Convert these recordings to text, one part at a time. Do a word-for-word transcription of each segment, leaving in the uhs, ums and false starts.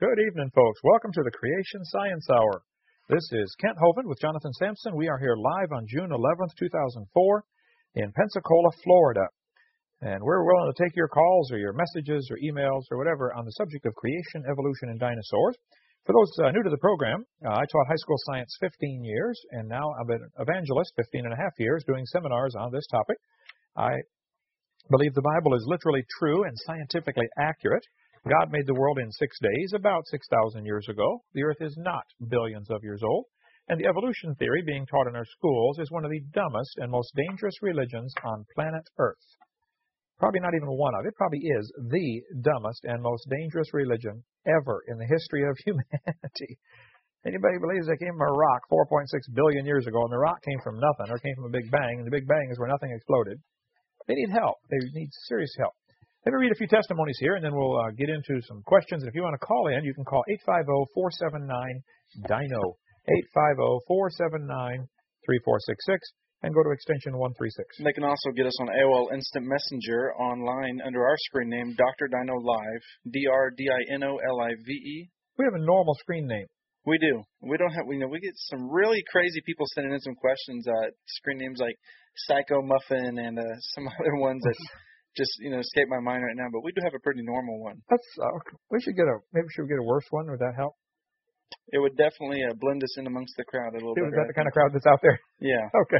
Good evening, folks. Welcome to the Creation Science Hour. This is Kent Hovind with Jonathan Sampson. We are here live on June eleventh, two thousand four in Pensacola, Florida. And we're willing to take your calls or your messages or emails or whatever on the subject of creation, evolution, and dinosaurs. For those uh, new to the program, uh, I taught high school science fifteen years, and now I'm an evangelist fifteen and a half years doing seminars on this topic. I believe the Bible is literally true and scientifically accurate. God made the world in six days, about six thousand years ago. The earth is not billions of years old. And the evolution theory being taught in our schools is one of the dumbest and most dangerous religions on planet Earth. Probably not even one of. It probably is the dumbest and most dangerous religion ever in the history of humanity. Anybody believes they came from a rock four point six billion years ago, and the rock came from nothing, or came from a big bang, and the big bang is where nothing exploded. They need help. They need serious help. Let me read a few testimonies here, and then we'll uh, get into some questions. And if you want to call in, you can call eight five zero, four seven nine, D I N O, eight five zero, four seven nine, three four six six, and go to extension one three six. They can also get us on A O L Instant Messenger online under our screen name, Doctor Dino Live, D R D I N O L I V E. We have a normal screen name. We do. We don't have. We know we get some really crazy people sending in some questions. Uh, screen names like Psycho Muffin and uh, some other ones that just you know escape my mind right now. But we do have a pretty normal one. That's uh, we should get a maybe we should get a worse one. Would that help? It would definitely uh, blend us in amongst the crowd a little bit. Is that the kind of crowd that's out there? Yeah. Okay.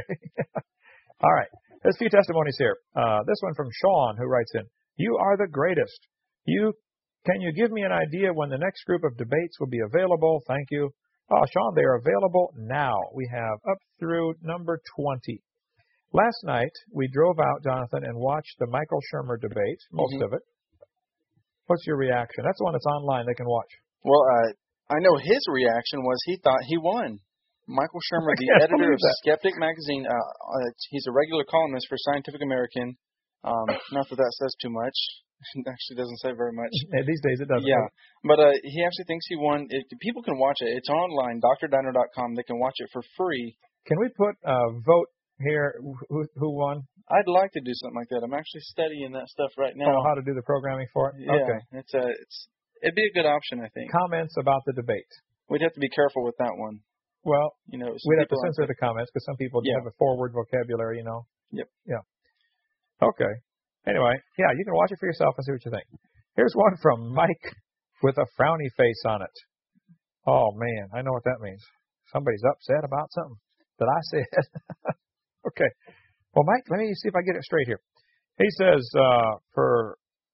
All right. There's a few testimonies here. Uh, this one from Sean, who writes in, "You are the greatest. You Can you give me an idea when the next group of debates will be available? Thank you." Oh, Sean, they are available now. We have up through number twenty. Last night, we drove out, Jonathan, and watched the Michael Shermer debate, most mm-hmm. of it. What's your reaction? That's the one that's online. They can watch. Well, uh, I know his reaction was he thought he won. Michael Shermer, the editor of that. Skeptic Magazine, uh, uh, he's a regular columnist for Scientific American. Um, not that that says too much. It actually doesn't say very much. These days it doesn't. Yeah, but uh, he actually thinks he won. It, people can watch it. It's online, D R dino dot com. They can watch it for free. Can we put a vote here who, who won? I'd like to do something like that. I'm actually studying that stuff right now. Oh, how to do the programming for it? Yeah, okay. it's a, it's it'd be a good option, I think. Comments about the debate. We'd have to be careful with that one. Well, you know, we'd have to censor the comments because some people yeah. have a forward vocabulary, you know. Yep. Yeah. Okay. Anyway, yeah, you can watch it for yourself and see what you think. Here's one from Mike with a frowny face on it. Oh, man, I know what that means. Somebody's upset about something that I said. Okay. Well, Mike, let me see if I get it straight here. He says, uh, for,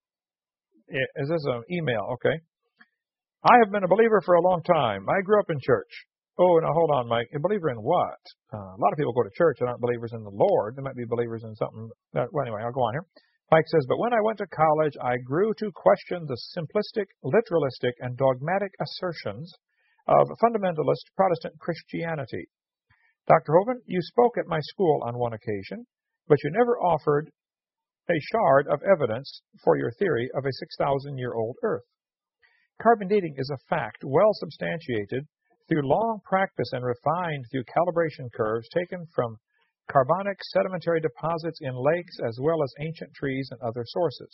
is this an email? Okay. "I have been a believer for a long time. I grew up in church." Oh, now hold on, Mike. A believer in what? Uh, a lot of people go to church and aren't believers in the Lord. They might be believers in something. Uh, well, anyway, I'll go on here. Mike says, "But when I went to college, I grew to question the simplistic, literalistic, and dogmatic assertions of fundamentalist Protestant Christianity. Doctor Hovind, you spoke at my school on one occasion, but you never offered a shard of evidence for your theory of a six thousand year old Earth. Carbon dating is a fact well substantiated through long practice and refined through calibration curves taken from carbonic sedimentary deposits in lakes as well as ancient trees and other sources."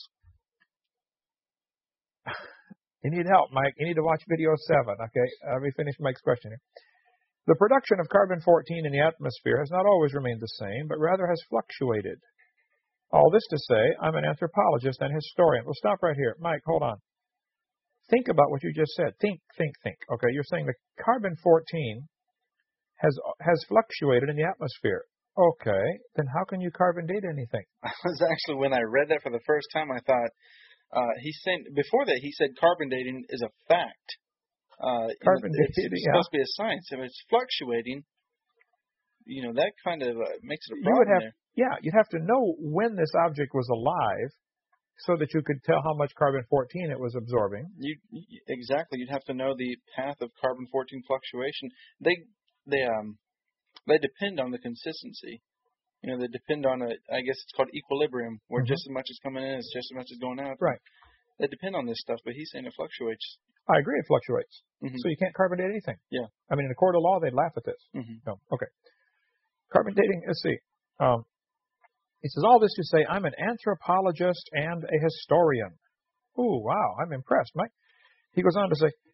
You need help, Mike. You need to watch video seven. Okay, let me finish Mike's question here. "The production of carbon fourteen in the atmosphere has not always remained the same, but rather has fluctuated. All this to say, I'm an anthropologist and historian." Well, stop right here. Mike, hold on. Think about what you just said. Think, think, think. Okay, you're saying the carbon fourteen has has fluctuated in the atmosphere. Okay, then how can you carbon date anything? I was actually, when I read that for the first time, I thought, uh, he said, before that, he said carbon dating is a fact. Uh, carbon you know, dating, it's yeah. supposed to be a science. If it's fluctuating, you know, that kind of uh, makes it a problem you would have, there. Yeah, you'd have to know when this object was alive so that you could tell how much carbon fourteen it was absorbing. You, exactly. You'd have to know the path of carbon fourteen fluctuation. They, they, um, they depend on the consistency. You know, they depend on a, I guess it's called equilibrium, where mm-hmm. just as much is coming in is just as much is going out. Right. They depend on this stuff, but he's saying it fluctuates. I agree, it fluctuates. Mm-hmm. So you can't carbon date anything. Yeah. I mean, in a court of law, they'd laugh at this. Mm-hmm. No. Okay. Carbon dating, let's see. Um, he says, all this to say, I'm an anthropologist and a historian. Ooh, wow, I'm impressed, Mike. He goes on to say,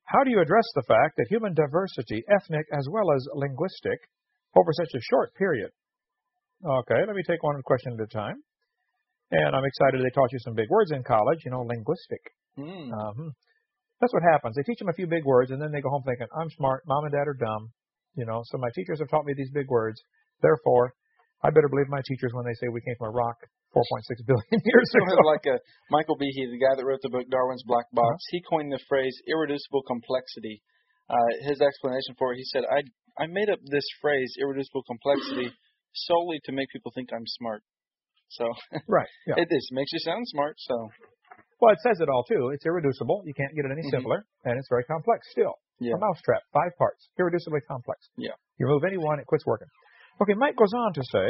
How do you address the fact that human diversity, ethnic as well as linguistic, over such a short period? Okay, let me take one question at a time. And I'm excited they taught you some big words in college, you know, linguistic. Mm. Um, that's what happens. They teach them a few big words, and then they go home thinking, I'm smart, mom and dad are dumb. You know, so my teachers have taught me these big words. Therefore, I better believe my teachers when they say we came from a rock four point six billion years ago. Like a Michael Behe, the guy that wrote the book Darwin's Black Box, uh-huh. he coined the phrase irreducible complexity. Uh, his explanation for it, he said, I I made up this phrase, irreducible complexity, solely to make people think I'm smart. So right, yeah. it is makes you sound smart. So well, it says it all too. It's irreducible. You can't get it any mm-hmm. simpler, and it's very complex still. Yeah. A mousetrap, five parts, irreducibly complex. Yeah. You remove any one, it quits working. Okay, Mike goes on to say,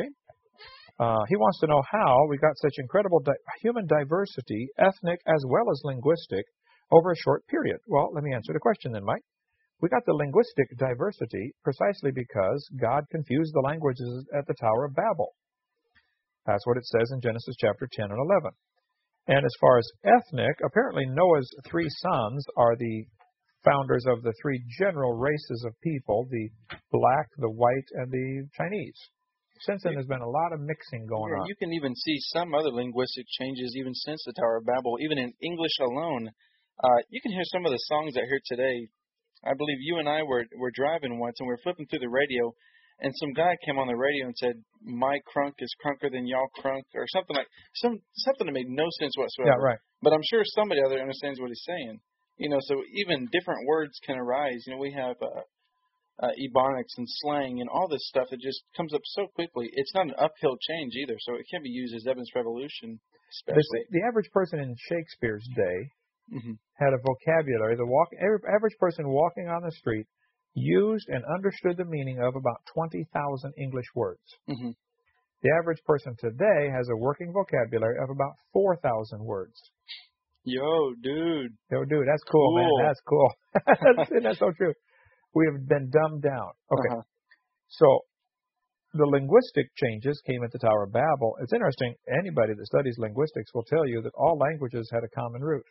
uh, he wants to know how we got such incredible di- human diversity, ethnic as well as linguistic, over a short period. Well, let me answer the question then, Mike. We got the linguistic diversity precisely because God confused the languages at the Tower of Babel. That's what it says in Genesis chapter ten and eleven. And as far as ethnic, apparently Noah's three sons are the founders of the three general races of people, the black, the white, and the Chinese. Since then, there's been a lot of mixing going yeah, on. You can even see some other linguistic changes even since the Tower of Babel. Even in English alone, uh, you can hear some of the songs out here today. I believe you and I were were driving once, and we were flipping through the radio, and some guy came on the radio and said, "My crunk is crunker than y'all crunk," or something like some something that made no sense whatsoever. Yeah, right. But I'm sure somebody out there understands what he's saying. You know, so even different words can arise. You know, we have uh, uh, ebonics and slang and all this stuff that just comes up so quickly. It's not an uphill change either, so it can be used as evidence revolution, especially. The, the average person in Shakespeare's day mm-hmm. had a vocabulary. The walk, average person walking on the street used and understood the meaning of about twenty thousand English words. Mm-hmm. The average person today has a working vocabulary of about four thousand words. Yo, dude. Yo, dude, that's cool, cool. man. That's cool. that's, that's so true. We have been dumbed down. Okay. Uh-huh. So the linguistic changes came at the Tower of Babel. It's interesting. Anybody that studies linguistics will tell you that all languages had a common root.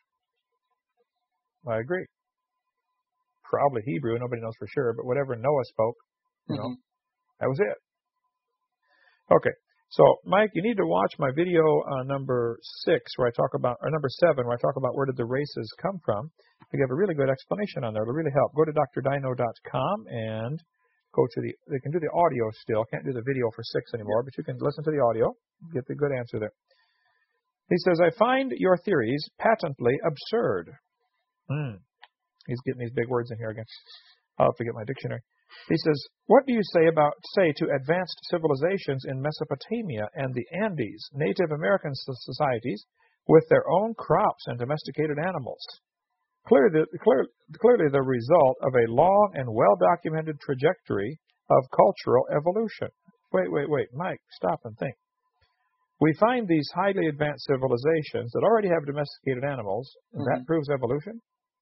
I agree. Probably Hebrew. Nobody knows for sure. But whatever Noah spoke, you mm-hmm. know, that was it. Okay. So, Mike, you need to watch my video uh, number six, where I talk about, or number seven, where I talk about where did the races come from. I give a really good explanation on there. It'll really help. Go to D R dino dot com and go to the, they can do the audio still. Can't do the video for six anymore, but you can listen to the audio, get the good answer there. He says, I find your theories patently absurd. Hmm. He's getting these big words in here again. I'll have to get my dictionary. He says, what do you say about, say, to advanced civilizations in Mesopotamia and the Andes, Native American societies, with their own crops and domesticated animals? Clearly, clear, clearly the result of a long and well-documented trajectory of cultural evolution. Wait, wait, wait, Mike, stop and think. We find these highly advanced civilizations that already have domesticated animals, and mm-hmm. that proves evolution?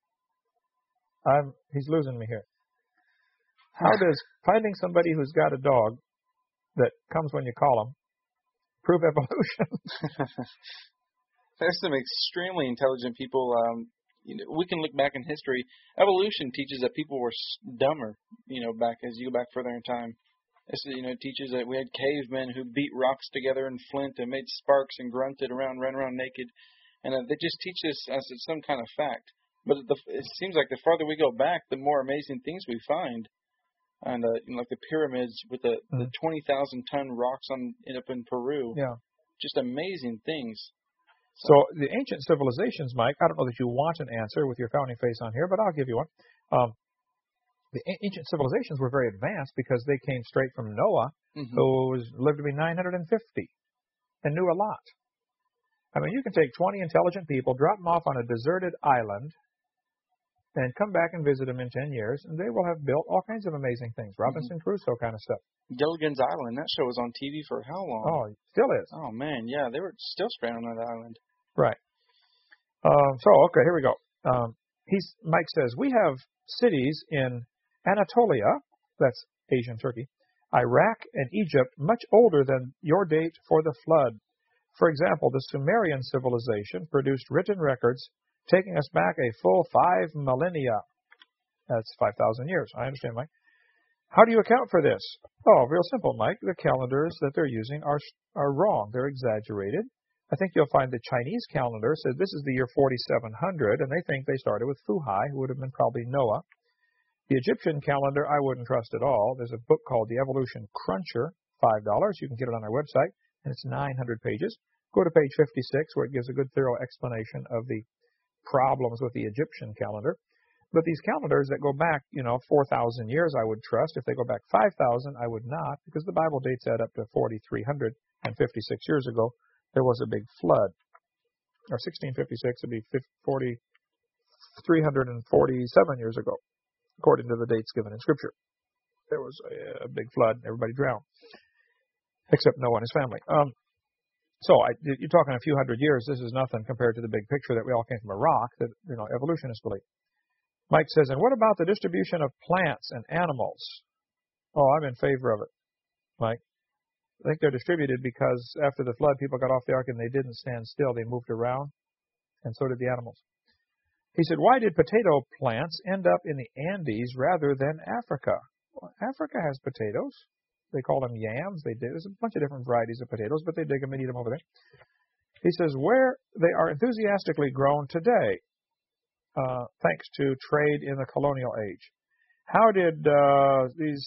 I'm, he's losing me here. How does finding somebody who's got a dog that comes when you call them prove evolution? There's some extremely intelligent people. Um, you know, we can look back in history. Evolution teaches that people were dumber. You know, back as you go back further in time. It's, you know, it teaches that we had cavemen who beat rocks together in flint and made sparks and grunted around, ran around naked, and uh, they just teach us as it's some kind of fact. But the, it seems like the farther we go back, the more amazing things we find. And uh, you know, like the pyramids with the, mm-hmm. the twenty thousand ton rocks on up in Peru. Yeah, just amazing things. So, so the ancient civilizations, Mike. I don't know that you want an answer with your frowning face on here, but I'll give you one. Um, the a- ancient civilizations were very advanced because they came straight from Noah, mm-hmm. who was lived to be nine hundred fifty and knew a lot. I mean, you can take twenty intelligent people, drop them off on a deserted island, and come back and visit them in ten years, and they will have built all kinds of amazing things. Robinson mm-hmm. Crusoe kind of stuff. Gilligan's Island, that show was on T V for how long? Oh, it still is. Oh, man, yeah, they were still stranded on that island. Right. Um, so, okay, here we go. Um, he's, Mike says, we have cities in Anatolia, that's Asian Turkey, Iraq, and Egypt, much older than your date for the flood. For example, the Sumerian civilization produced written records taking us back a full five millennia. That's five thousand years. I understand, Mike. How do you account for this? Oh, real simple, Mike. The calendars that they're using are are wrong. They're exaggerated. I think you'll find the Chinese calendar says this is the year forty-seven hundred, and they think they started with Fuhai, who would have been probably Noah. The Egyptian calendar, I wouldn't trust at all. There's a book called The Evolution Cruncher, five dollars. You can get it on our website, and it's nine hundred pages. Go to page fifty-six, where it gives a good, thorough explanation of the problems with the Egyptian calendar. But these calendars that go back, you know, four thousand years, I would trust. If they go back five thousand, I would not, because the Bible dates that up to forty-three hundred fifty-six years ago. There was a big flood. Or sixteen fifty-six would be three hundred forty-seven years ago, according to the dates given in Scripture. There was a, a big flood, and everybody drowned, except Noah and his family. Um, so I, you're talking a few hundred years. This is nothing compared to the big picture that we all came from a rock that, you know, evolutionists believe. Mike says, and what about the distribution of plants and animals? Oh, I'm in favor of it, Mike. I think they're distributed because after the flood, people got off the ark and they didn't stand still. They moved around, and so did the animals. He said, why did potato plants end up in the Andes rather than Africa? Well, Africa has potatoes. They call them yams. They dig. There's a bunch of different varieties of potatoes, but they dig them and eat them over there. He says, where they are enthusiastically grown today, uh, thanks to trade in the colonial age. How did uh, these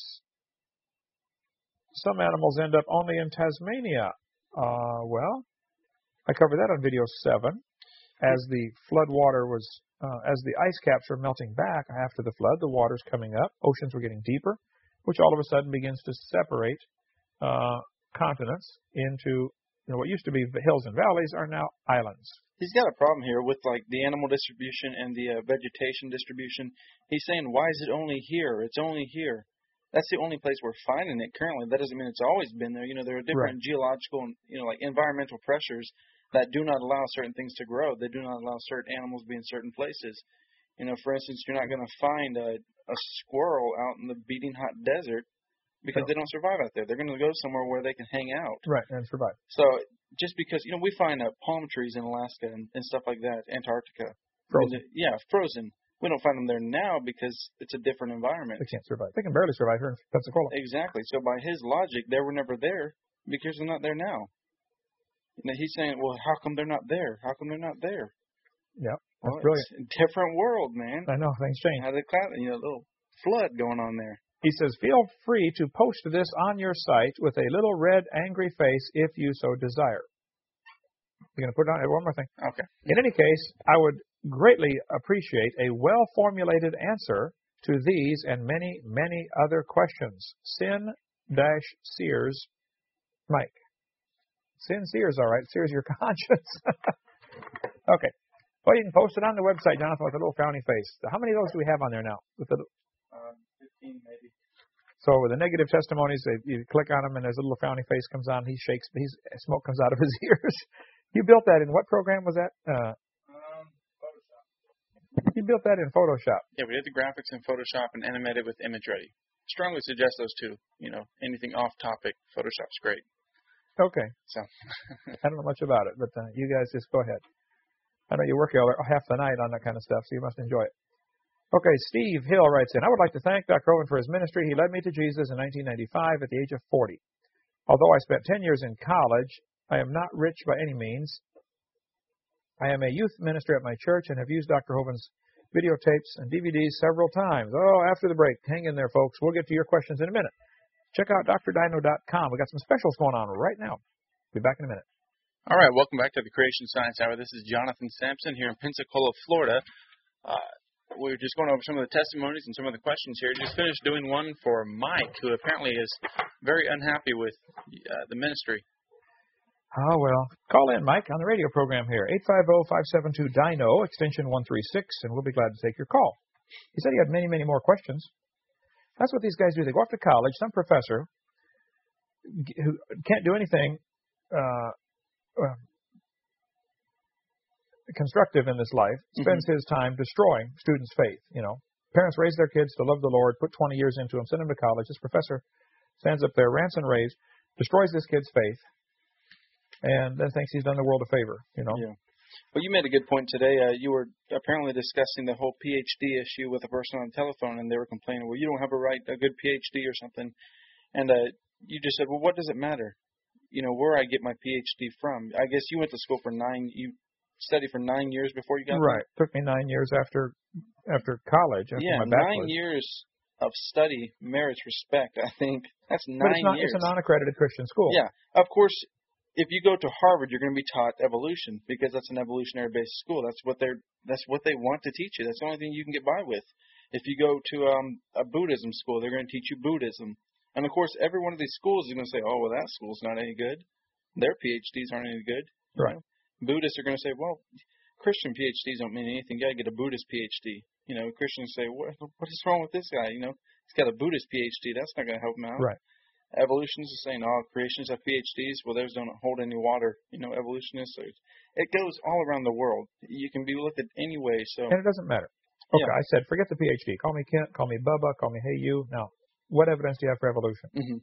some animals end up only in Tasmania? Uh, well, I covered that on video seven. As the flood water was, uh, as the ice caps were melting back after the flood, the water's coming up, oceans were getting deeper, which all of a sudden begins to separate uh, continents into, you know, what used to be hills and valleys are now islands. He's got a problem here with, like, the animal distribution and the uh, vegetation distribution. He's saying, why is it only here? It's only here. That's the only place we're finding it currently. That doesn't mean it's always been there. You know, there are different right. geological and, you know, like environmental pressures that do not allow certain things to grow. They do not allow certain animals to be in certain places. You know, for instance, you're not going to find a, a squirrel out in the beating hot desert because no. they don't survive out there. They're going to go somewhere where they can hang out. Right, and survive. So just because, you know, we find uh, palm trees in Alaska and, and stuff like that, Antarctica. Frozen. I mean, yeah, frozen. We don't find them there now because it's a different environment. They can't survive. They can barely survive here in Pensacola. Exactly. So by his logic, they were never there because they're not there now. You know, he's saying, well, how come they're not there? How come they're not there? Yeah, that's well, brilliant. It's a different world, man. I know, things change. Had a you know, little flood going on there. He says, feel free to post this on your site with a little red angry face if you so desire. You're going to put it on one more thing. Okay. In any case, I would greatly appreciate a well-formulated answer to these and many, many other questions. Sin-Sears Mike. Sin Sears, all right. Sears your conscience. Okay. Well, you can post it on the website, Jonathan, with a little frowny face. How many of those do we have on there now? With the, uh, fifteen, maybe. So with the negative testimonies, they, you click on them, and there's a little frowny face comes on. He shakes. He's, smoke comes out of his ears. You built that in what program was that? Uh, um, Photoshop. You built that in Photoshop. Yeah, we did the graphics in Photoshop and animated with ImageReady. Strongly suggest those two. You know, anything off topic, Photoshop's great. Okay. So I don't know much about it, but uh, you guys just go ahead. I know you work all, half the night on that kind of stuff, so you must enjoy it. Okay, Steve Hill writes in, I would like to thank Doctor Hovind for his ministry. He led me to Jesus in nineteen ninety-five at the age of forty. Although I spent ten years in college, I am not rich by any means. I am a youth minister at my church and have used Doctor Hovind's videotapes and D V Ds several times. Oh, after the break, hang in there, folks. We'll get to your questions in a minute. Check out D R Dino dot com. We've got some specials going on right now. Be back in a minute. All right, welcome back to the Creation Science Hour. This is Jonathan Sampson here in Pensacola, Florida. Uh, we're just going over some of the testimonies and some of the questions here. Just finished doing one for Mike, who apparently is very unhappy with uh, the ministry. Oh, well. Call in, Mike, on the radio program here, eight five zero, five seven two, D I N O, extension one three six, and we'll be glad to take your call. He said he had many, many more questions. That's what these guys do. They go off to college. Some professor who can't do anything uh, uh, constructive in this life spends mm-hmm. his time destroying students' faith. You know, parents raise their kids to love the Lord, put twenty years into them, send them to college. This professor stands up there, rants and raves, destroys this kid's faith, and then thinks he's done the world a favor. You know. Yeah. Well, you made a good point today. Uh, you were apparently discussing the whole P H D issue with a person on the telephone, and they were complaining, well, you don't have a right, a good P H D or something. And uh, you just said, well, what does it matter? You know, where I get my P H D from. I guess you went to school for nine, you studied for nine years before you got right. there? Took me nine years after after college, after yeah, my bachelor's. nine years of study merits respect, I think. That's nine but it's not, years. It's a non-accredited Christian school. Yeah. Of course, if you go to Harvard, you're going to be taught evolution because that's an evolutionary-based school. That's what they're that's what they want to teach you. That's the only thing you can get by with. If you go to um, a Buddhism school, they're going to teach you Buddhism. And, of course, every one of these schools is going to say, oh, well, that school's not any good. Their P H Ds aren't any good. Right. Know? Buddhists are going to say, well, Christian P H Ds don't mean anything. You got to get a Buddhist P H D. You know, Christians say, what, what is wrong with this guy? You know, he's got a Buddhist P H D. That's not going to help him out. Right. Evolutionists are saying, oh, creationists have P H Ds. Well, theirs don't hold any water. You know, evolutionists. Are, it goes all around the world. You can be looked at any way. So. And it doesn't matter. Okay, yeah. I said, forget the P H D. Call me Kent, call me Bubba, call me Hey You. Now, what evidence do you have for evolution? Mm-hmm.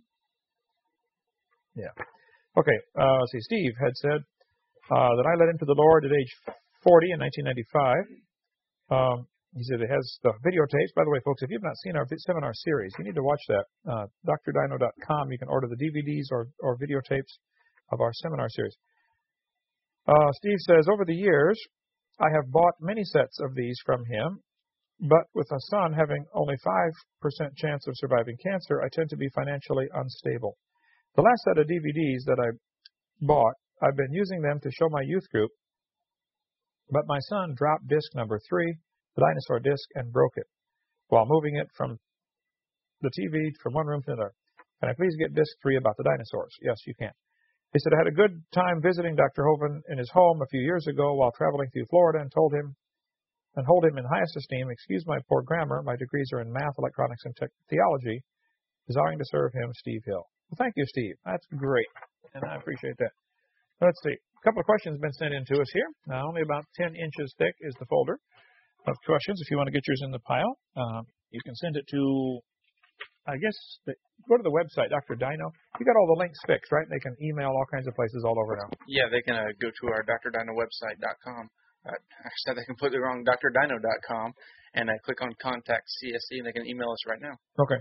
Yeah. Okay, uh, let's see. Steve had said uh, that I led into the Lord at age forty in nineteen ninety-five. Um, he said it has the videotapes. By the way, folks, if you've not seen our seminar series, you need to watch that. Uh, D R Dino dot com. You can order the D V Ds or, or videotapes of our seminar series. Uh, Steve says, over the years, I have bought many sets of these from him, but with a son having only five percent chance of surviving cancer, I tend to be financially unstable. The last set of D V Ds that I bought, I've been using them to show my youth group, but my son dropped disc number three, the dinosaur disc, and broke it while moving it from the T V from one room to another. Can I please get disc three about the dinosaurs? Yes, you can. He said, I had a good time visiting Doctor Hovind in his home a few years ago while traveling through Florida and told him and hold him in highest esteem. Excuse my poor grammar. My degrees are in math, electronics, and tech theology. Desiring to serve him, Steve Hill. Well, thank you, Steve. That's great, and I appreciate that. Let's see. A couple of questions have been sent in to us here. Now, only about ten inches thick is the folder of questions. If you want to get yours in the pile, uh, you can send it to, I guess, the, go to the website, Doctor Dino. You got all the links fixed, right? They can email all kinds of places all over now. Yeah, they can uh, go to our D R Dino website dot com. Uh, I said that completely wrong, D R Dino dot com, and I click on Contact C S C, and they can email us right now. Okay.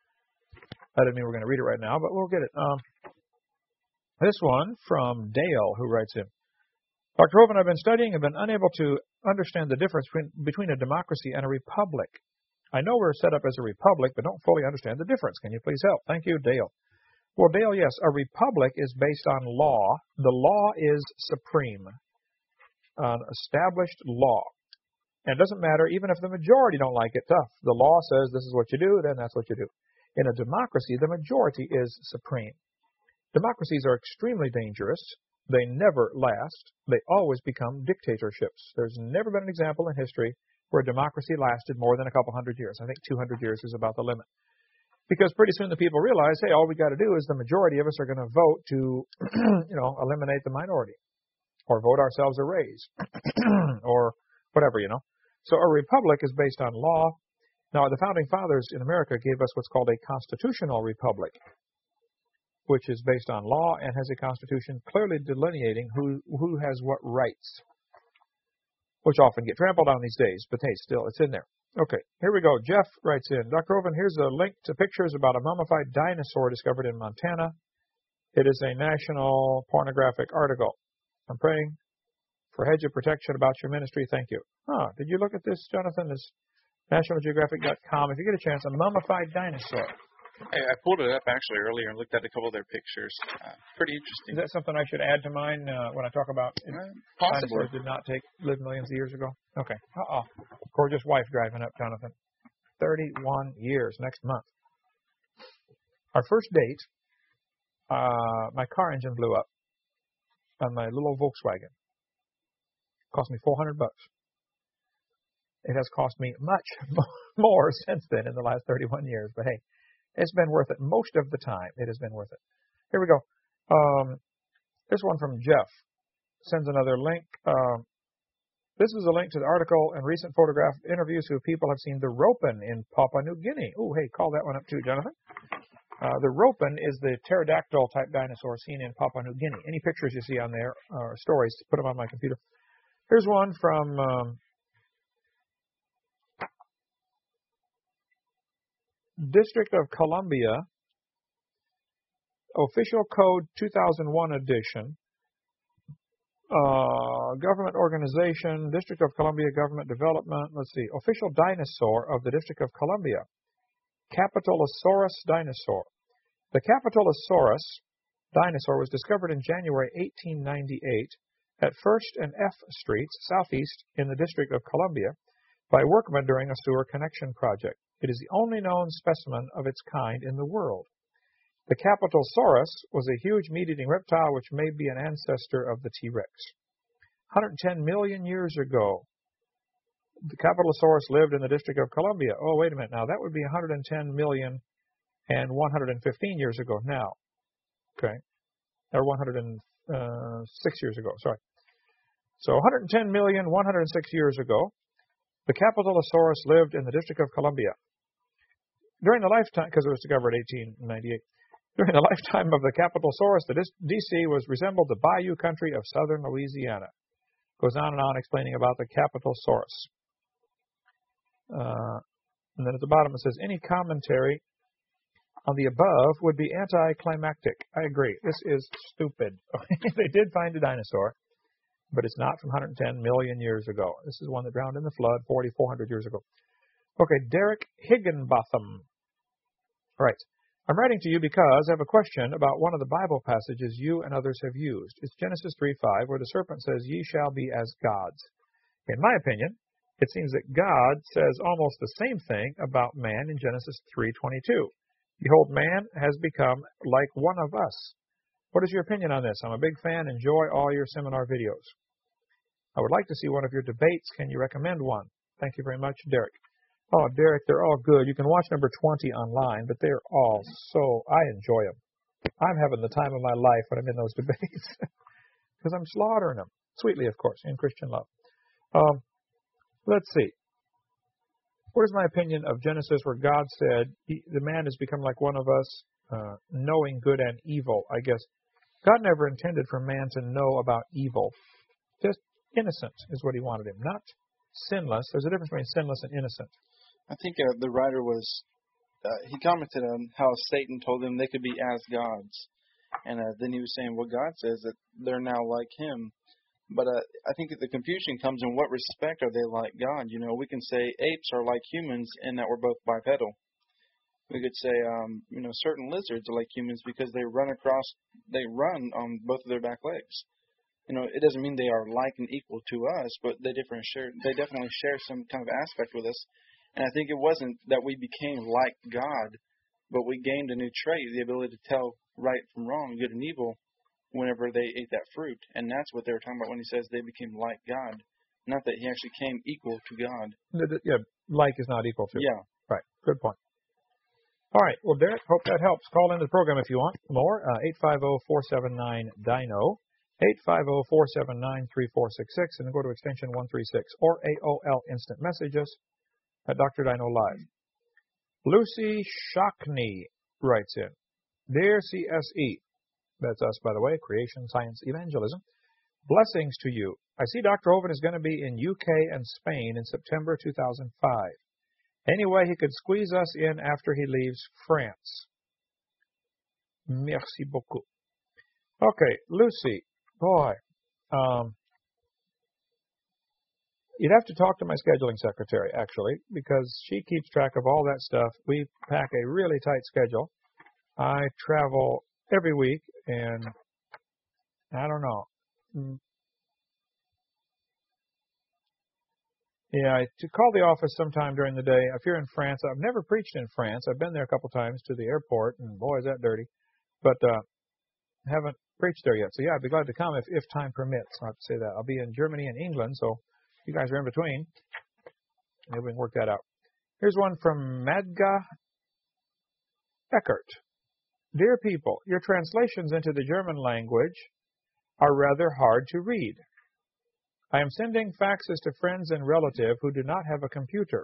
I didn't mean we're going to read it right now, but we'll get it. Um, this one from Dale, who writes in, Doctor Hovind, I've been studying and been unable to understand the difference between, between a democracy and a republic. I know we're set up as a republic, but don't fully understand the difference. Can you please help? Thank you, Dale. Well, Dale, yes, a republic is based on law. The law is supreme, an established law. And it doesn't matter, even if the majority don't like it, tough. The law says this is what you do, then that's what you do. In a democracy, the majority is supreme. Democracies are extremely dangerous. They never last. They always become dictatorships. There's never been an example in history where democracy lasted more than a couple hundred years. I think two hundred years is about the limit. Because pretty soon the people realize, hey, all we got to do is the majority of us are going to vote to, you know, eliminate the minority, or vote ourselves a raise, or whatever, you know. So a republic is based on law. Now, the Founding Fathers in America gave us what's called a constitutional republic, which is based on law and has a constitution clearly delineating who who has what rights, which often get trampled on these days, but hey, still, it's in there. Okay, here we go. Jeff writes in, Doctor Hovind, here's a link to pictures about a mummified dinosaur discovered in Montana. It is a national pornographic article. I'm praying for hedge of protection about your ministry. Thank you. Huh, did you look at this, Jonathan? This National Geographic dot com. If you get a chance, a mummified dinosaur. Hey, I pulled it up actually earlier and looked at a couple of their pictures. Uh, pretty interesting. Is that something I should add to mine uh, when I talk about it? Uh, possibly. Dinosaurs did not take live millions of years ago? Okay. Uh-oh. Gorgeous wife driving up, Jonathan. thirty-one years next month. Our first date, uh, my car engine blew up on my little Volkswagen. Cost me four hundred bucks. It has cost me much more since then in the last thirty-one years. But hey, it's been worth it. Most of the time, it has been worth it. Here we go. Um, this one from Jeff sends another link. Um, this is a link to the article and recent photograph interviews who people have seen the Ropen in Papua New Guinea. Oh, hey, call that one up too, Jonathan. Uh, the Ropen is the pterodactyl type dinosaur seen in Papua New Guinea. Any pictures you see on there or stories, put them on my computer. Here's one from um, District of Columbia, Official Code two thousand one edition. Uh, government organization, District of Columbia Government Development. Let's see. Official dinosaur of the District of Columbia, Capitolosaurus dinosaur. The Capitolosaurus dinosaur was discovered in January eighteen ninety-eight at First and F Streets, southeast in the District of Columbia, by workmen during a sewer connection project. It is the only known specimen of its kind in the world. The Capitolosaurus was a huge meat-eating reptile which may be an ancestor of the T-Rex. one hundred ten million years ago, the Capitolosaurus lived in the District of Columbia. Oh, wait a minute. Now, that would be one hundred ten million and one hundred fifteen years ago now. Okay. Or one hundred six years ago. Sorry. So one hundred ten million, one hundred six years ago, the Capitolosaurus lived in the District of Columbia. During the lifetime, because it was discovered in eighteen ninety-eight, during the lifetime of the Capitolosaurus, the D C was resembled the bayou country of southern Louisiana. Goes on and on explaining about the Capitolosaurus. Uh, and then at the bottom it says, any commentary on the above would be anticlimactic. I agree. This is stupid. They did find a dinosaur, but it's not from one hundred ten million years ago. This is one that drowned in the flood forty-four hundred years ago. Okay, Derek Higginbotham. Right. I'm writing to you because I have a question about one of the Bible passages you and others have used. It's Genesis three five, where the serpent says, ye shall be as gods. In my opinion, it seems that God says almost the same thing about man in Genesis three twenty-two. Behold, man has become like one of us. What is your opinion on this? I'm a big fan. Enjoy all your seminar videos. I would like to see one of your debates. Can you recommend one? Thank you very much, Derek. Oh, Derek, they're all good. You can watch number twenty online, but they're all so, I enjoy them. I'm having the time of my life when I'm in those debates because I'm slaughtering them. Sweetly, of course, in Christian love. Um, let's see. Where's my opinion of Genesis where God said, he, the man has become like one of us, uh, knowing good and evil, I guess. God never intended for man to know about evil. Just innocent is what he wanted him, not sinless. There's a difference between sinless and innocent. I think uh, the writer was, uh, he commented on how Satan told them they could be as gods. And uh, then he was saying, well, God says that they're now like him. But uh, I think that the confusion comes in what respect are they like God? You know, we can say apes are like humans in that we're both bipedal. We could say, um, you know, certain lizards are like humans because they run across, they run on both of their back legs. You know, it doesn't mean they are like and equal to us, but they different share, they definitely share some kind of aspect with us. And I think it wasn't that we became like God, but we gained a new trait, the ability to tell right from wrong, good and evil, whenever they ate that fruit. And that's what they were talking about when he says they became like God. Not that he actually came equal to God. Yeah, like is not equal to. Yeah. Right. Good point. All right. Well, Derek, hope that helps. Call into the program if you want more. Uh, eight five zero, four seven nine, D I N O. eight five zero, four seven nine, three four six six. And then go to extension one three six. Or A O L Instant Messages at Doctor Dino Live. Lucy Shockney writes in. Dear C S E. That's us, by the way, Creation Science Evangelism. Blessings to you. I see Doctor Hovind is going to be in U K and Spain in September two thousand five. Anyway, he could squeeze us in after he leaves France. Merci beaucoup. Okay, Lucy, boy, um, you'd have to talk to my scheduling secretary, actually, because she keeps track of all that stuff. We pack a really tight schedule. I travel every week, and I don't know. Yeah, to call the office sometime during the day. If you're in France, I've never preached in France. I've been there a couple times to the airport, and boy, is that dirty. But uh, haven't preached there yet. So yeah, I'd be glad to come if, if time permits. I'll have to say that. I'll be in Germany and England, so if you guys are in between, maybe we can work that out. Here's one from Madga Eckert. Dear people, your translations into the German language are rather hard to read. I am sending faxes to friends and relatives who do not have a computer.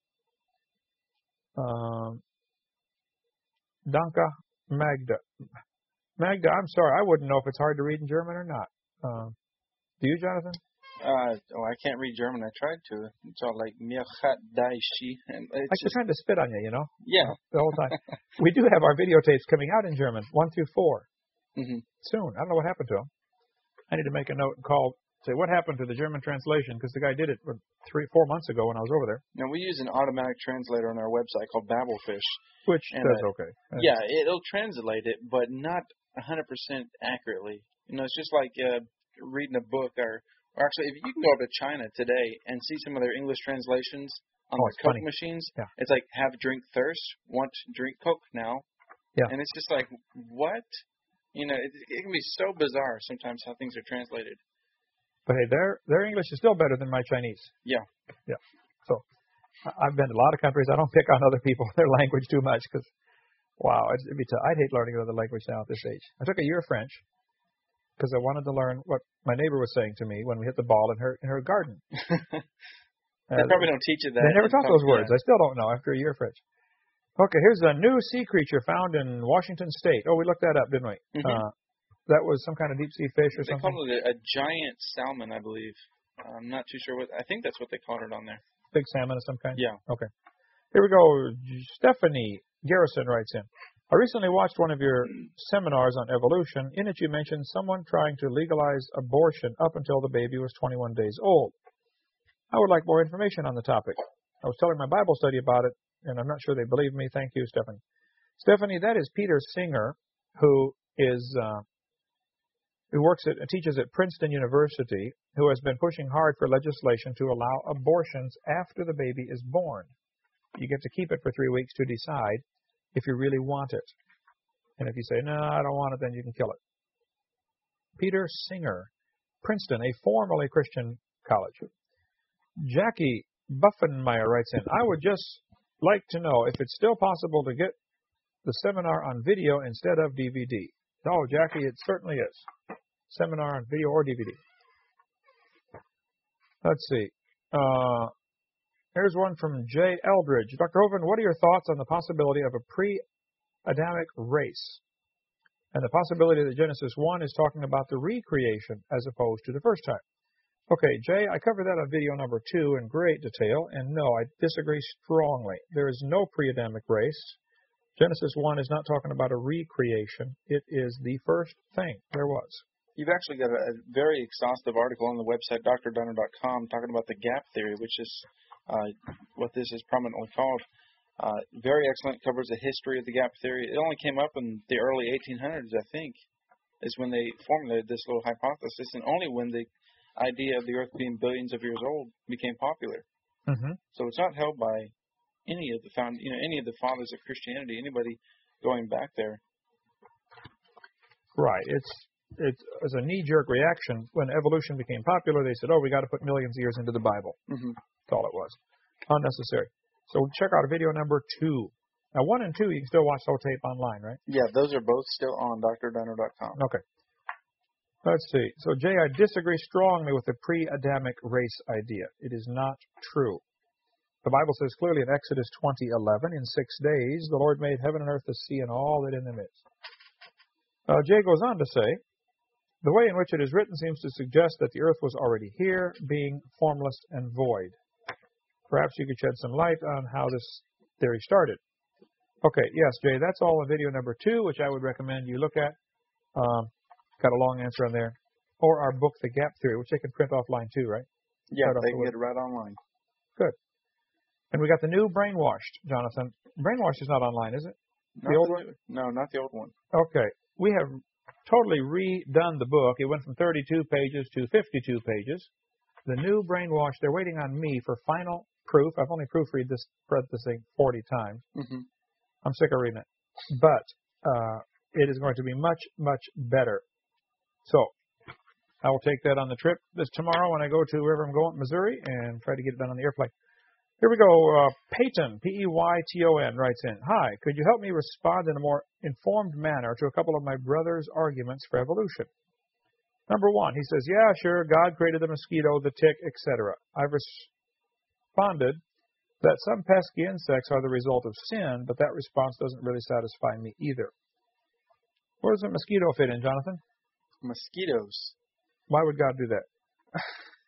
Um, Danke, Magda. Magda, I'm sorry. I wouldn't know if it's hard to read in German or not. Uh, do you, Jonathan? Uh, oh, I can't read German. I tried to. It's all like mir hat die shi, and it's Like they're just trying to spit on you, you know? yeah. The whole time. We do have our videotapes coming out in German, one through four, hmm soon. I don't know what happened to them. I need to make a note and call, say, what happened to the German translation? Because the guy did it what, three, four months ago when I was over there. Now we use an automatic translator on our website called Babelfish. Which And, does uh, okay. Yeah, it'll translate it, but not one hundred percent accurately. You know, it's just like uh, reading a book or. Or actually, if you can go over to China today and see some of their English translations on Oh, the it's Coke funny. machines, Yeah. it's like have drink thirst, want drink Coke now. Yeah. And it's just like, what? You know, it, it can be so bizarre sometimes how things are translated. But hey, their their English is still better than my Chinese. Yeah. Yeah. So I- I've been to a lot of countries. I don't pick on other people, their language too much because, wow, it'd, it'd be tough. I'd hate learning another language now at this age. I took a year of French because I wanted to learn what my neighbor was saying to me when we hit the ball in her in her garden. They Uh, probably don't teach you that. They never in taught some- those words. I still don't know after a year of French. Okay, here's a new sea creature found in Washington State. Oh, we looked that up, didn't we? Mhm. Uh, that was some kind of deep sea fish or They something. called it a, a giant salmon, I believe. I'm not too sure what. I think that's what they called it on there. Big salmon of some kind? Yeah. Okay. Here we go. Stephanie Garrison writes in. I recently watched one of your seminars on evolution. In it, you mentioned someone trying to legalize abortion up until the baby was twenty-one days old. I would like more information on the topic. I was telling my Bible study about it, and I'm not sure they believe me. Thank you, Stephanie. Stephanie, that is Peter Singer, who is uh, who works at teaches at Princeton University, who has been pushing hard for legislation to allow abortions after the baby is born. You get to keep it for three weeks to decide if you really want it. And if you say, no, I don't want it, then you can kill it. Peter Singer, Princeton, a formerly Christian college. Jackie Buffenmeyer writes in, I would just like to know if it's still possible to get the seminar on video instead of D V D. Oh, Jackie, it certainly is. Seminar on video or D V D. Let's see. Uh, here's one from Jay Eldridge. Doctor Hovind, what are your thoughts on the possibility of a pre-Adamic race? And the possibility that Genesis one is talking about the recreation as opposed to the first time. Okay, Jay, I covered that on video number two in great detail, and no, I disagree strongly. There is no pre-Adamic race. Genesis one is not talking about a recreation. It is the first thing there was. You've actually got a, a very exhaustive article on the website, d r dunner dot com, talking about the gap theory, which is uh, what this is prominently called. Uh, very excellent, covers the history of the gap theory. It only came up in the early eighteen hundreds, I think, is when they formulated this little hypothesis, and only when the idea of the Earth being billions of years old became popular. Mm-hmm. So it's not held by any of the found, you know, any of the fathers of Christianity, anybody going back there. Right. It's it's as a knee-jerk reaction when evolution became popular. They said, "Oh, we got to put millions of years into the Bible." Mm-hmm. That's all it was. Unnecessary. So check out video number two. Now, one and two, you can still watch the whole tape online, right? Yeah, those are both still on d r dunner dot com. Okay. Let's see. So, Jay, I disagree strongly with the pre-Adamic race idea. It is not true. The Bible says clearly in Exodus twenty eleven, in six days the Lord made heaven and earth, the sea, and all that in them is. Uh, Jay goes on to say, the way in which it is written seems to suggest that the earth was already here, being formless and void. Perhaps you could shed some light on how this theory started. Okay, yes, Jay, that's all in video number two, which I would recommend you look at. Um, got a long answer on there. Or our book, The Gap Theory, which they can print offline too, right? Yeah, Right they off can the get it right online. Good. And we got the new Brainwashed, Jonathan. Brainwashed is not online, is it? Not The old the one? new- No, not the old one. Okay. We have totally redone the book. It went from thirty-two pages to fifty-two pages. The new Brainwashed, they're waiting on me for final proof. I've only proofread this, read this thing forty times. Mm-hmm. I'm sick of reading it. But uh, it is going to be much, much better. So I will take that on the trip this tomorrow when I go to wherever I'm going, Missouri, and try to get it done on the airplane. Here we go. Uh, Peyton, P E Y T O N, writes in, Hi, could you help me respond in a more informed manner to a couple of my brother's arguments for evolution? Number one, he says, yeah, sure, God created the mosquito, the tick, et cetera. I've responded that some pesky insects are the result of sin, but that response doesn't really satisfy me either. Where does a mosquito fit in, Jonathan? Mosquitoes. Why would God do that?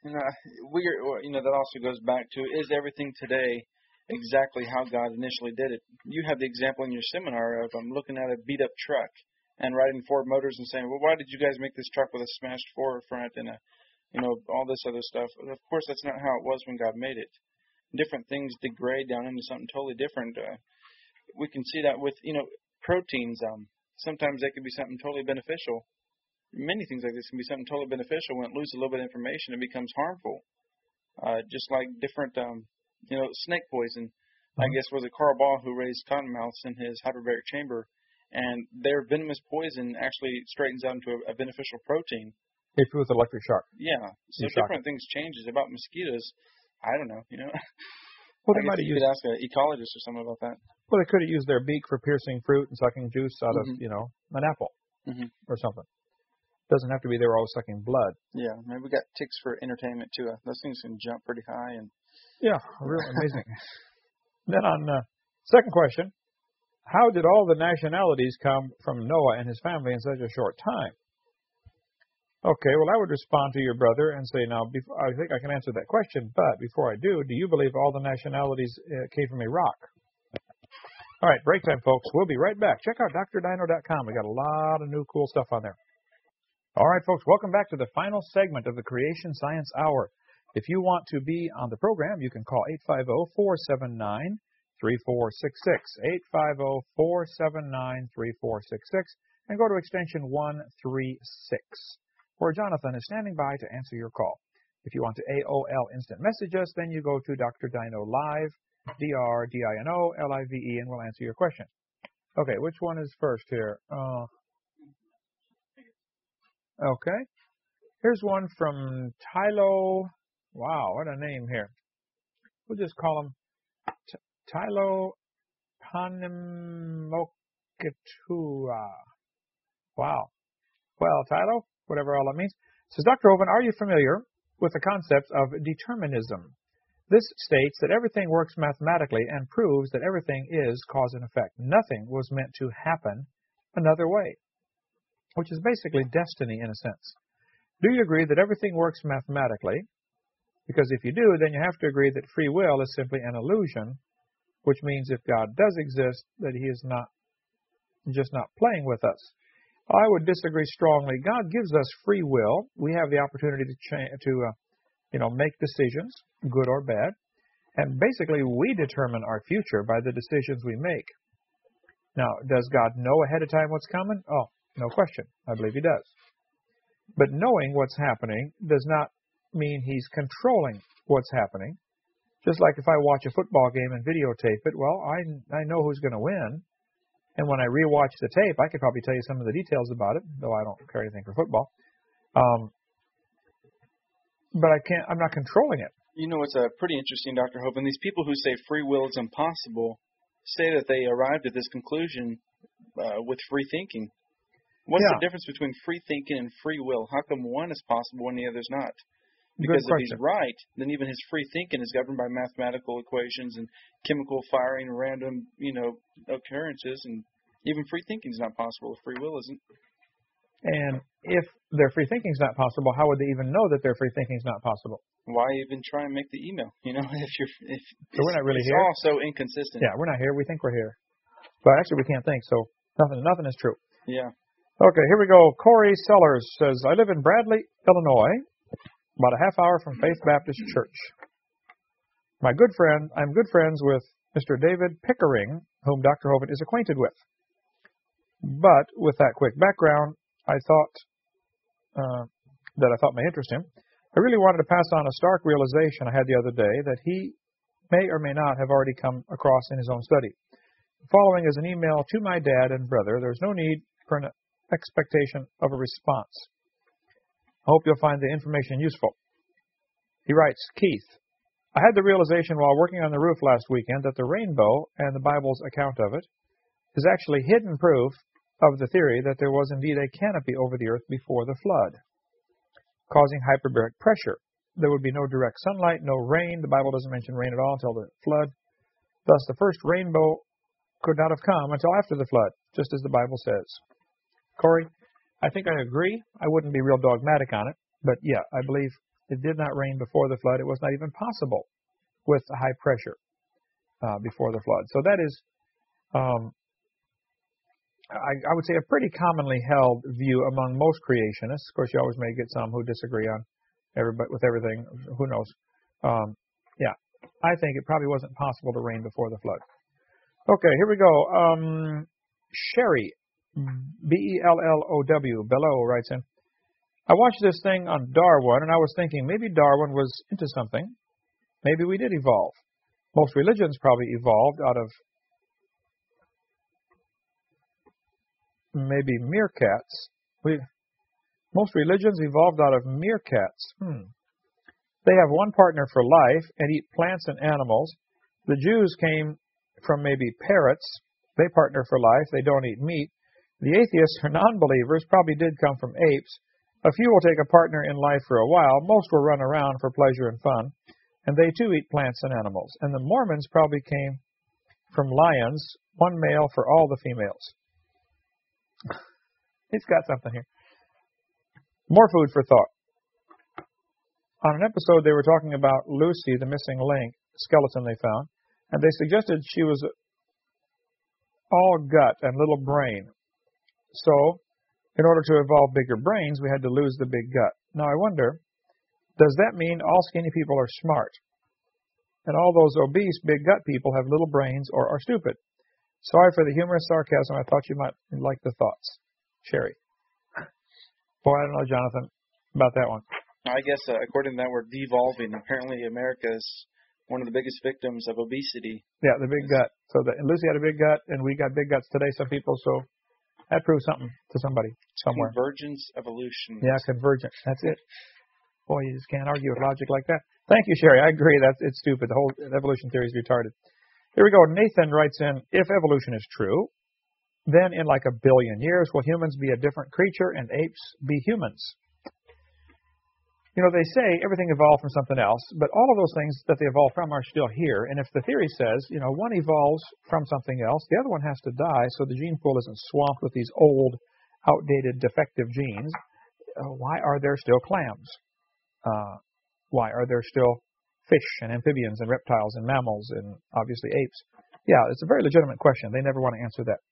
You know, we are, you know, that also goes back to, is everything today exactly how God initially did it? You have the example in your seminar of I'm looking at a beat-up truck and riding Ford Motors and saying, well, why did you guys make this truck with a smashed forefront and a, you know, all this other stuff? Of course, that's not how it was when God made it. Different things degrade down into something totally different. Uh, we can see that with, you know, proteins. Um, sometimes they can be something totally beneficial. Many things like this can be something totally beneficial. When it loses a little bit of information, it becomes harmful. Uh, just like different, um, you know, snake poison. Mm-hmm. I guess was it Carl Ball who raised cottonmouths in his hyperbaric chamber, and their venomous poison actually straightens out into a, a beneficial protein. If it was electric shock. Yeah. So different things changes about mosquitoes. I don't know, you know. Well, they I might have you used, could ask an ecologist or something about that. Well, they could have used their beak for piercing fruit and sucking juice out mm-hmm. of, you know, an apple mm-hmm. or something. Doesn't have to be they were always sucking blood. Yeah, maybe we got ticks for entertainment too. Those things can jump pretty high and. Yeah, really amazing. Then on uh, second question, how did all the nationalities come from Noah and his family in such a short time? Okay, well, I would respond to your brother and say, now, before, I think I can answer that question, but before I do, do you believe all the nationalities uh, came from Iraq? All right, break time, folks. We'll be right back. Check out D R Dino dot com. We got a lot of new cool stuff on there. All right, folks, welcome back to the final segment of the Creation Science Hour. If you want to be on the program, you can call eight five zero, four seven nine, three four six six, eight five zero, four seven nine, three four six six, and go to extension one three six, where Jonathan is standing by to answer your call. If you want to A O L instant message us, then you go to Doctor Dino Live, D R D I N O L I V E, and we'll answer your question. Okay, which one is first here? Uh, okay. Here's one from Tylo. Wow, what a name here. We'll just call him T- Tylo Panimoketua. Wow. Well, Tylo, whatever all that means, says, Doctor Hovind, are you familiar with the concept of determinism? This states that everything works mathematically and proves that everything is cause and effect. Nothing was meant to happen another way, which is basically destiny in a sense. Do you agree that everything works mathematically? Because if you do, then you have to agree that free will is simply an illusion, which means if God does exist, that he is not just not playing with us. I would disagree strongly. God gives us free will. We have the opportunity to cha- to uh, you know, make decisions, good or bad, and basically we determine our future by the decisions we make. Now, does God know ahead of time what's coming? Oh, no question. I believe he does. But knowing what's happening does not mean he's controlling what's happening. Just like if I watch a football game and videotape it, well, I, I know who's going to win. And when I rewatch the tape, I could probably tell you some of the details about it, though I don't care anything for football. Um, but I can't, I'm not controlling it. You know, it's a pretty interesting, Doctor Hovind. These people who say free will is impossible say that they arrived at this conclusion uh, with free thinking. What's yeah. the difference between free thinking and free will? How come one is possible and the other's not? Because if he's right, then even his free thinking is governed by mathematical equations and chemical firing, random, you know, occurrences, and even free thinking is not possible if free will isn't. And if their free thinking is not possible, how would they even know that their free thinking is not possible? Why even try and make the email? You know, if you're if so we're not really it's here. It's all so inconsistent. Yeah, we're not here. We think we're here, but actually we can't think. So nothing, nothing is true. Yeah. Okay, here we go. Corey Sellers says, I live in Bradley, Illinois, about a half hour from Faith Baptist Church. My good friend, I'm good friends with Mister David Pickering, whom Doctor Hovind is acquainted with. But with that quick background, I thought uh, that I thought may interest him. I really wanted to pass on a stark realization I had the other day that he may or may not have already come across in his own study. The following is an email to my dad and brother. There's no need for an expectation of a response. I hope you'll find the information useful. He writes, Keith, I had the realization while working on the roof last weekend that the rainbow and the Bible's account of it is actually hidden proof of the theory that there was indeed a canopy over the earth before the flood, causing hyperbaric pressure. There would be no direct sunlight, no rain. The Bible doesn't mention rain at all until the flood. Thus, the first rainbow could not have come until after the flood, just as the Bible says. Corey, I think I agree. I wouldn't be real dogmatic on it, but yeah, I believe It did not rain before the flood. It was not even possible with high pressure uh, before the flood. So that is, um, I, I would say, a pretty commonly held view among most creationists. Of course, you always may get some who disagree on everybody with everything. Who knows? Um, yeah, I think it probably wasn't possible to rain before the flood. Okay, here we go. Um, Sherry, B E L L O W, Bellow, writes in, I watched this thing on Darwin, and I was thinking maybe Darwin was into something. Maybe we did evolve. Most religions probably evolved out of maybe meerkats. We, most religions evolved out of meerkats. Hmm. They have one partner for life and eat plants and animals. The Jews came from maybe parrots. They partner for life. They don't eat meat. The atheists or non-believers probably did come from apes. A few will take a partner in life for a while. Most will run around for pleasure and fun. And they too eat plants and animals. And the Mormons probably came from lions, one male for all the females. It's got something here. More food for thought. On an episode, they were talking about Lucy, the missing link, skeleton they found, and they suggested she was all gut and little brain. So, in order to evolve bigger brains, we had to lose the big gut. Now, I wonder, does that mean all skinny people are smart? And all those obese, big gut people have little brains or are stupid? Sorry for the humorous sarcasm. I thought you might like the thoughts. Sherry. Boy, I don't know, Jonathan, about that one. I guess, uh, according to that, we're devolving. Apparently, America is one of the biggest victims of obesity. Yeah, the big gut. So the, and Lucy had a big gut, and we got big guts today, some people, so that proves something to somebody somewhere. Convergence evolution. Yeah, convergence. That's it. Boy, you just can't argue with logic like that. Thank you, Sherry. I agree. That's it's stupid. The whole evolution theory is retarded. Here we go. Nathan writes in, if evolution is true, then in like a billion years, will humans be a different creature and apes be humans? You know, they say everything evolved from something else, but all of those things that they evolved from are still here. And if the theory says, you know, one evolves from something else, the other one has to die so the gene pool isn't swamped with these old, outdated, defective genes, uh, why are there still clams? Uh, why are there still fish and amphibians and reptiles and mammals and obviously apes? Yeah, it's a very legitimate question. They never want to answer that.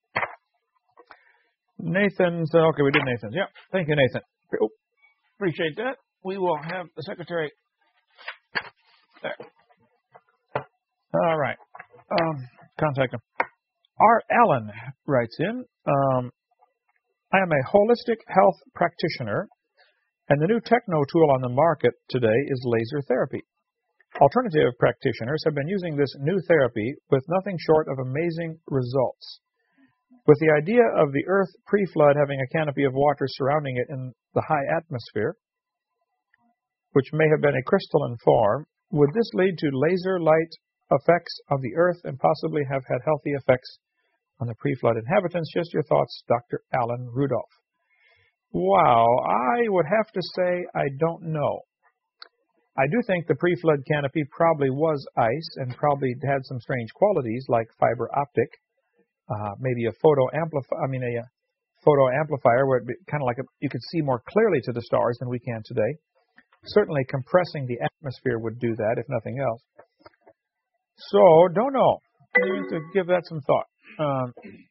Nathan said, okay, we did Nathan's. Yeah, thank you, Nathan. Oh, appreciate that. We will have the secretary there. All right. Um, contact him. R. Allen writes in, um, I am a holistic health practitioner, and the new techno tool on the market today is laser therapy. Alternative practitioners have been using this new therapy with nothing short of amazing results. With the idea of the Earth pre-flood having a canopy of water surrounding it in the high atmosphere, which may have been a crystalline form, would this lead to laser light effects of the Earth and possibly have had healthy effects on the pre-flood inhabitants? Just your thoughts, Doctor Alan Rudolph. Wow, I would have to say I don't know. I do think the pre-flood canopy probably was ice and probably had some strange qualities like fiber optic, uh, maybe a photo amplifier. I mean a, a photo amplifier where it kind of like a, you could see more clearly to the stars than we can today. Certainly compressing the atmosphere would do that, if nothing else. So, don't know. I need to give that some thought. Um,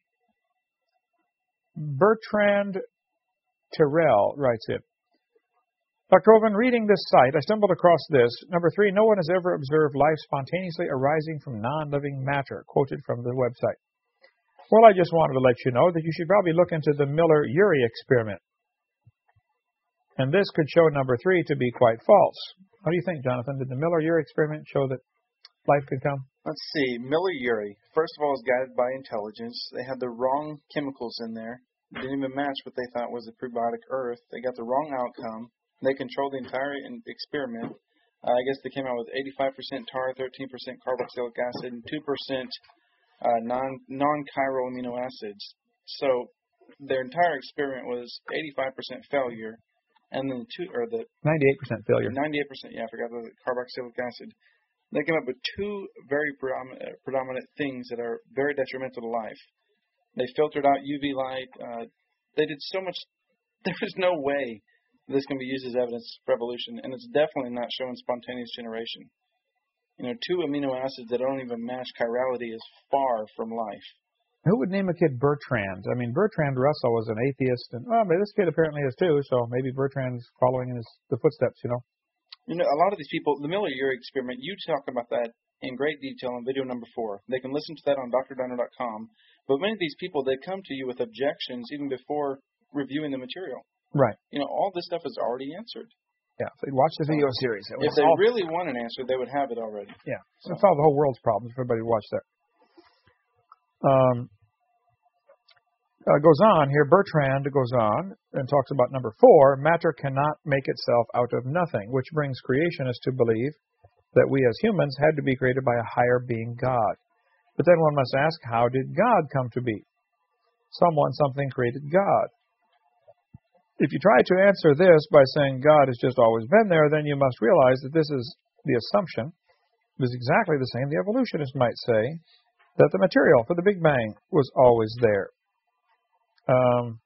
Bertrand Terrell writes in, Doctor Hovind, reading this site, I stumbled across this. Number three, no one has ever observed life spontaneously arising from non-living matter, quoted from the website. Well, I just wanted to let you know that you should probably look into the Miller-Urey experiment. And this could show number three to be quite false. What do you think, Jonathan? Did the Miller-Urey experiment show that life could come? Let's see. Miller-Urey, first of all, is guided by intelligence. They had the wrong chemicals in there. It didn't even match what they thought was a prebiotic Earth. They got the wrong outcome. They controlled the entire experiment. Uh, I guess they came out with eighty-five percent tar, thirteen percent carboxylic acid, and two percent uh, non, non-chiral amino acids. So their entire experiment was eighty-five percent failure. And then two, or the ninety-eight percent failure. ninety-eight percent, yeah, I forgot the carboxylic acid. They came up with two very predominant, predominant things that are very detrimental to life. They filtered out U V light. Uh, they did so much. There was no way this can be used as evidence for evolution, and it's definitely not showing spontaneous generation. You know, two amino acids that don't even match chirality is far from life. Who would name a kid Bertrand? I mean, Bertrand Russell was an atheist, and well, but this kid apparently is too. So maybe Bertrand's following in his the footsteps. You know. You know, a lot of these people, the Miller-Urey experiment. You talk about that in great detail in video number four. They can listen to that on Dr Diner dot com. But many of these people, they come to you with objections even before reviewing the material. Right. You know, all this stuff is already answered. Yeah. So watch the video series. If they all... really want an answer, they would have it already. Yeah. So it solve the whole world's problems if everybody watched that. Um. Uh, goes on here. Bertrand goes on and talks about number four. Matter cannot make itself out of nothing, which brings creationists to believe that we as humans had to be created by a higher being, God. But then one must ask, how did God come to be? Someone, something created God. If you try to answer this by saying God has just always been there, then you must realize that this is the assumption. It is exactly the same the evolutionists might say, that the material for the Big Bang was always there. Um,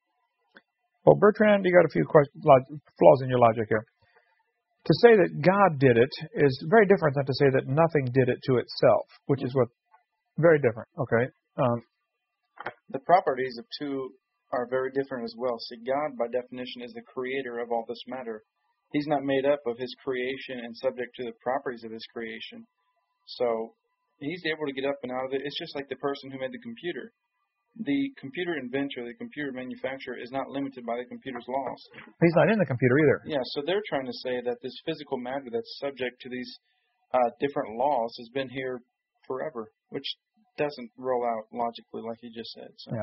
well, Bertrand, you got a few questions, flaws in your logic here. To say that God did it is very different than to say that nothing did it to itself, which is what very different. Okay. Um, the properties of two are very different as well. See, God, by definition, is the creator of all this matter. He's not made up of his creation and subject to the properties of his creation. So he's able to get up and out of it. It's just like the person who made the computer. The computer inventor, the computer manufacturer, is not limited by the computer's laws. He's not in the computer either. Yeah, so they're trying to say that this physical matter that's subject to these uh, different laws has been here forever, which doesn't roll out logically like you just said. So. Yeah.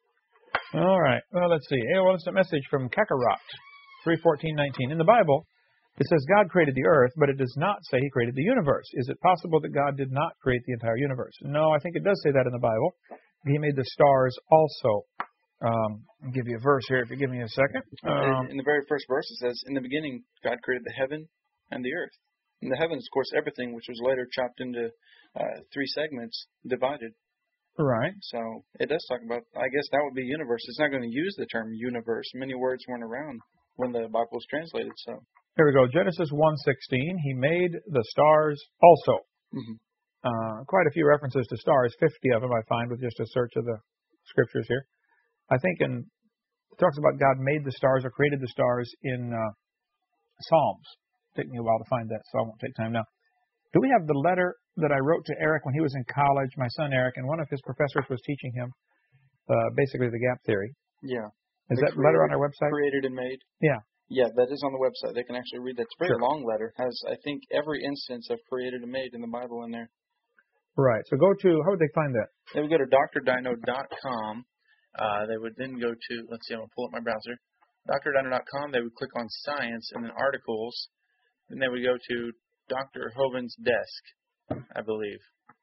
All right. Well, let's see. Hey, well, it's a message from Kakarot, three fourteen nineteen. In the Bible, it says God created the earth, but it does not say he created the universe. Is it possible that God did not create the entire universe? No, I think it does say that in the Bible. He made the stars also. Um, I'll give you a verse here if you give me a second. Um, in the very first verse it says, in the beginning, God created the heaven and the earth. And the heavens, of course, everything, which was later chopped into uh, three segments, divided. Right. So it does talk about, I guess that would be universe. It's not going to use the term universe. Many words weren't around when the Bible was translated. So here we go. Genesis one sixteen. He made the stars also. Mm-hmm. Uh, quite a few references to stars, fifty of them I find with just a search of the scriptures here. I think in it talks about God made the stars or created the stars in uh, Psalms. It'll take me a while to find that, so I won't take time now. Do we have the letter that I wrote to Eric when he was in college, my son Eric, and one of his professors was teaching him uh, basically the gap theory? Yeah. Is the that created, letter on our website? Created and made? Yeah. Yeah, that is on the website. They can actually read that. It's a very sure. long letter. It has, I think, every instance of created and made in the Bible in there. Right. So go to, how would they find that? They would go to Dr Dino dot com. Uh, they would then go to, let's see, I'm going to pull up my browser. Dr Dino dot com, they would click on Science and then Articles. Then they would go to Doctor Hovind's desk, I believe.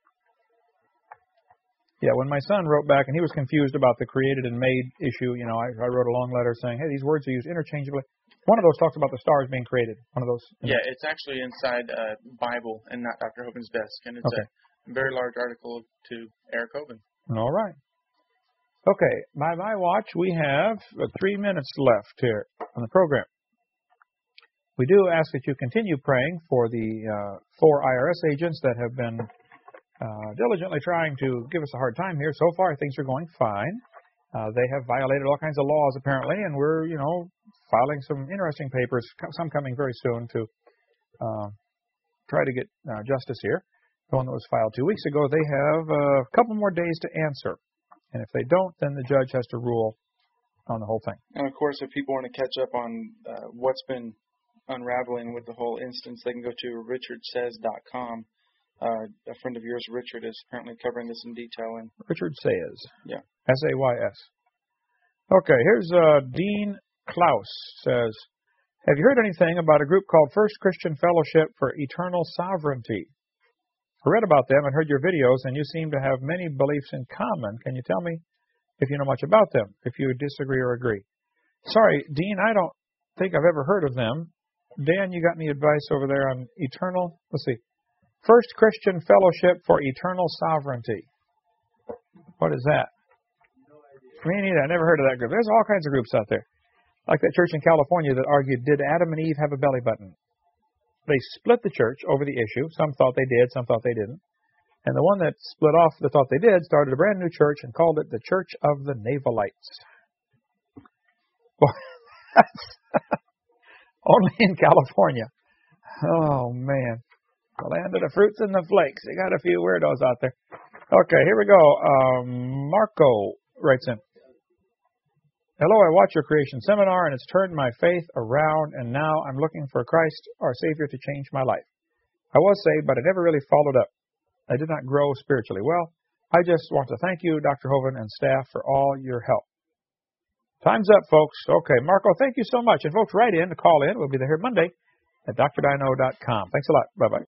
Yeah, when my son wrote back, and he was confused about the created and made issue, you know, I, I wrote a long letter saying, hey, these words are used interchangeably. One of those talks about the stars being created. One of those. Yeah, know. It's actually inside uh, Bible and not Doctor Hovind's desk. And it's okay. a very large article to Eric Hovind. All right. Okay, by my watch, we have uh, three minutes left here on the program. We do ask that you continue praying for the uh, four I R S agents that have been uh, diligently trying to give us a hard time here. So far, things are going fine. Uh, they have violated all kinds of laws, apparently, and we're, you know, filing some interesting papers, some coming very soon, to uh, try to get uh, justice here. The one that was filed two weeks ago, they have a couple more days to answer. And if they don't, then the judge has to rule on the whole thing. And, of course, if people want to catch up on uh, what's been unraveling with the whole instance, they can go to richard says dot com. Uh, a friend of yours, Richard, is apparently covering this in detail. And Richard Says. Yeah. S A Y S. Okay, here's uh, Dean Klaus says, have you heard anything about a group called First Christian Fellowship for Eternal Sovereignty? I read about them and heard your videos, and you seem to have many beliefs in common. Can you tell me if you know much about them, if you disagree or agree? Sorry, Dean, I don't think I've ever heard of them. Dan, you got any advice over there on eternal? Let's see. First Christian Fellowship for Eternal Sovereignty. What is that? Me neither. I never heard of that group. There's all kinds of groups out there. Like that church in California that argued, did Adam and Eve have a belly button? They split the church over the issue. Some thought they did, some thought they didn't. And the one that split off that thought they did started a brand new church and called it the Church of the Navalites. Boy, that's only in California. Oh, man. The land of the fruits and the flakes. They got a few weirdos out there. Okay, here we go. Um, Marco writes in. Hello, I watched your creation seminar, and it's turned my faith around, and now I'm looking for Christ, our Savior, to change my life. I was saved, but I never really followed up. I did not grow spiritually well. I just want to thank you, Doctor Hovind, and staff for all your help. Time's up, folks. Okay, Marco, thank you so much. And folks, write in to call in. We'll be there Monday at D R Dino dot com. Thanks a lot. Bye-bye.